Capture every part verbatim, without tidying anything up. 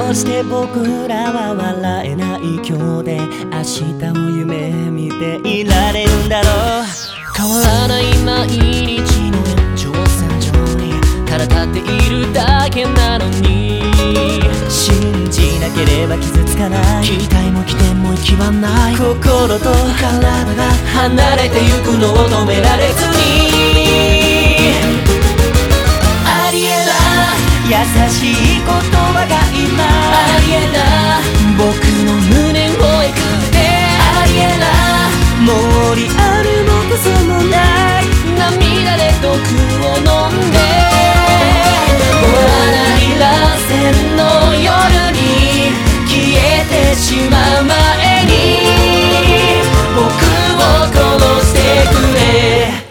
うして僕らは笑えない今日で明日を夢見ていられるんだろう。 変わらない毎日の延長線上にただ立っているだけなのに、 信じなければ傷つかない、 期待も起点も行き場ない、 心と体が離れてゆくのを止められずに、ありえない優しい言葉が今ありえない僕の胸をえくってありえないもうリアルもクソもない涙で毒を飲んで終わらない螺旋の夜に消えてしまう前に僕を殺してくれ。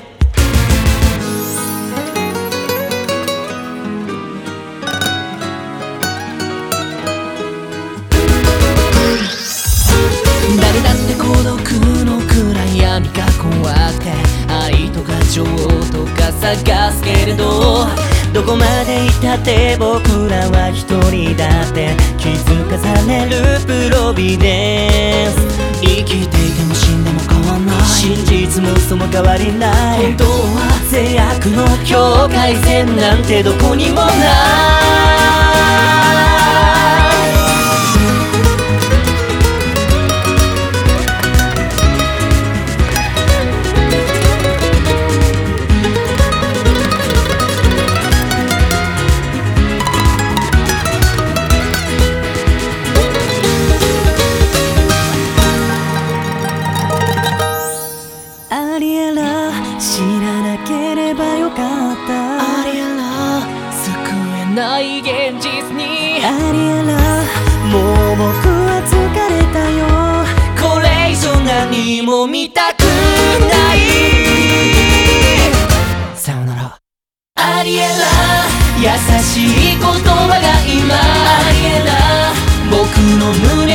誰だって孤独の暗闇が怖くて愛とか情とか探すけれど、 どこまで行ったって僕らは一人だって気づかされるプロビデンス。 生きていても死んでも変わんない、 真実も嘘も変わりない、 本当は制約の境界線なんてどこにもない。ありえら知らなければよかった、 ありえら救えない現実に、 ありえらもう僕は疲れたよ、 これ以上何も見たくない、 さよなら。 ありえら優しい言葉が今ありえら僕の胸